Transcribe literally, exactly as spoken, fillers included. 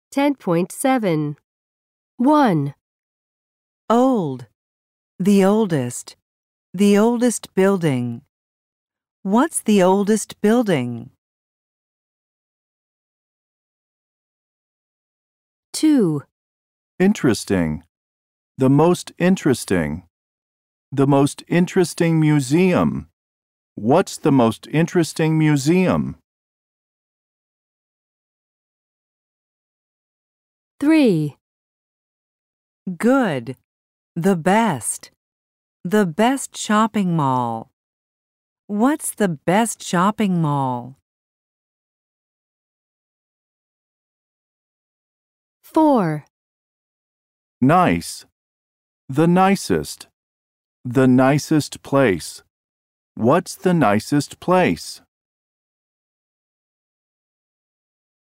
ten point seven. one. Old. The oldest. The oldest building. What's the oldest building? two. Interesting. The most interesting. The most interesting museum. What's the most interesting museum? three. Good. The best. The best shopping mall. What's the best shopping mall? four. Nice. The nicest. The nicest place. What's the nicest place?